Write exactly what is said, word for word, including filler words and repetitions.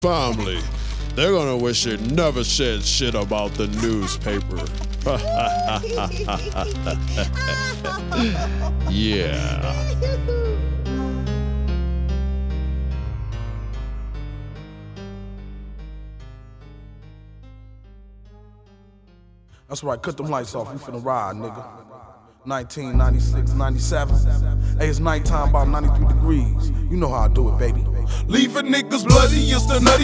family, they're gonna wish they never said shit about the newspaper. Yeah. That's right, cut them lights off, we finna ride, nigga. nineteen ninety-six, ninety-seven. Hey, it's nighttime, about ninety-three degrees. You know how I do it, baby. Leaving niggas bloody, it's the nutty.